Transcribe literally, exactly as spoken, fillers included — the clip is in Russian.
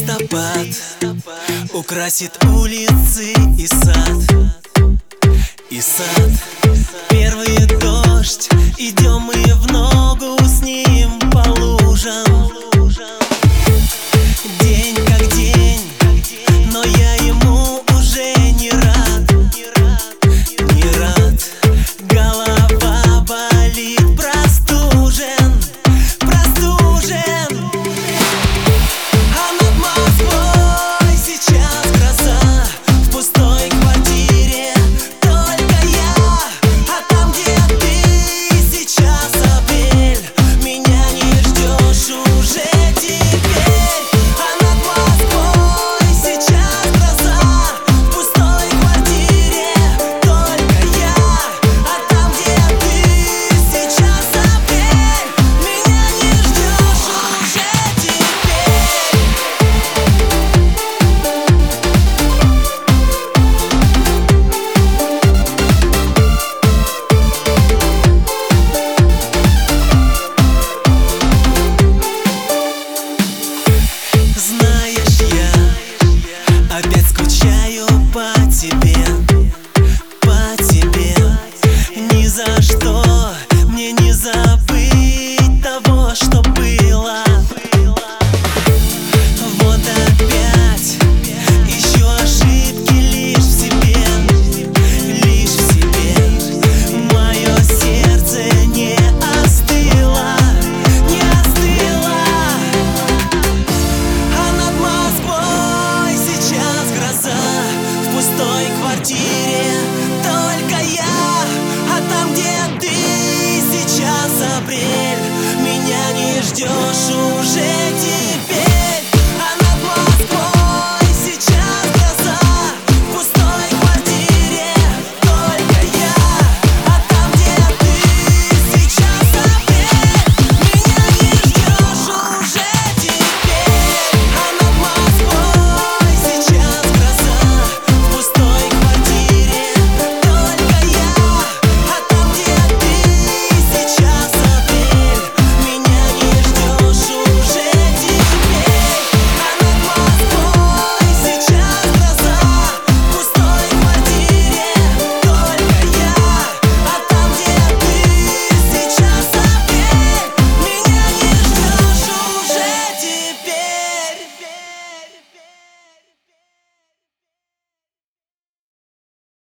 Листопад украсит улицы и сад, и сад. Первый дождь, идем мы в ногу с ним по лужам. День как день, но я ему уже не рад, не рад. Голова болит, простужен, простужен. А над Москвой сейчас гроза, в пустой квартире только я. А там, где ты, сейчас апрель, меня не ждешь уже теперь. А над Москвой сейчас гроза, в пустой квартире только я. А там, где ты, сейчас апрель, меня не ждешь уже теперь. Знаешь, я опять скучаю по тебе, по тебе. Ни за что мне не забыть того, что было. Вот опять ищу ошибки лишь в себе, лишь в себе. Мое сердце не остыло, не остыло. А над Москвой сейчас гроза, в пустой квартире только я. А там, где ты, сейчас апрель, меня не ждешь